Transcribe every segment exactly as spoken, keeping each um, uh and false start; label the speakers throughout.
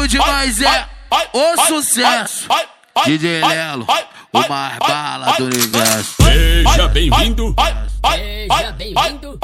Speaker 1: brabo demais é o sucesso. D J Lelo, o mais bala do universo.
Speaker 2: Seja bem-vindo,
Speaker 3: Seja bem-vindo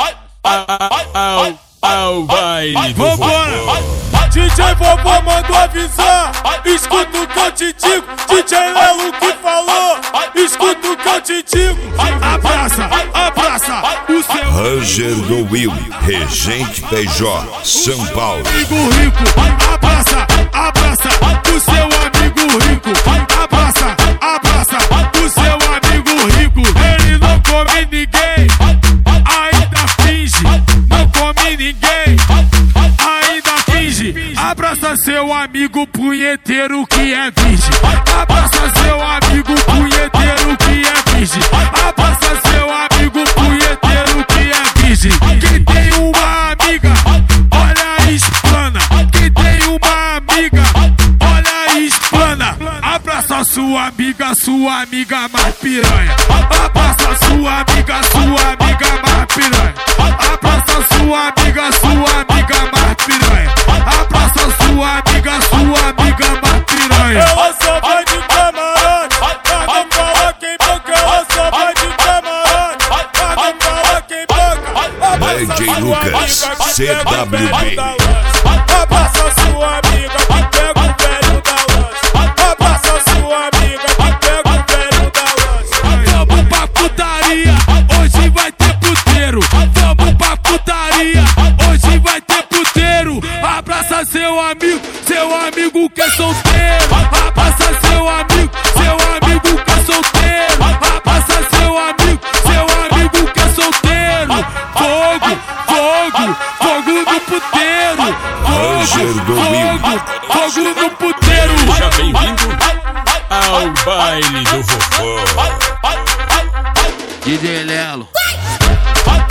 Speaker 2: ao, ao baile do
Speaker 4: Vambora! D J Vovô mandou avisar. Escuta o que eu te digo. D J Lelo que falou. Escuta o que eu te digo. Abraça, abraça o seu
Speaker 5: Ranger do Will, Regente P J, São Paulo.
Speaker 4: amigo rico. Abraça, abraça o seu amigo rico. Abraça, abraça o seu amigo rico. Ele não come ninguém, ainda finge. Não come ninguém, ainda finge. Abraça seu amigo punheteiro que é virgem. Abraça seu amigo punheteiro que é virgem. Abraça seu amigo punheteiro que é virgem. Quem tem uma amiga, olha a explana. Quem tem uma amiga, olha a explana. Abraça sua amiga, sua amiga mais piranha. Abraça sua amiga, sua amiga mais piranha. Abraça sua amiga, sua amiga mais piranha. Abraça sua amiga, sua amiga mais piranha. Ela só vai de camarote, mas não fala quem banca. Ela só vai de camarote, mas não fala quem banca.
Speaker 5: D J Lucas, C W B.
Speaker 4: Abraça sua amiga que pega o velho da lança. Abraça sua amiga que pega o velho da lança. Vamos pra putaria, hoje vai ter puteiro. Vamos pra putaria, hoje vai ter puteiro. Abraça seu amigo, seu amigo que é solteiro. Abraça seu amigo, seu amigo que é solteiro. Abraça seu amigo, seu amigo que é solteiro. Fogo, fogo, fogo no puteiro.
Speaker 5: Ranger do Will.
Speaker 4: Fogo, fogo no puteiro.
Speaker 2: Seja bem-vindo ao baile do vovô.
Speaker 1: D J Lelo.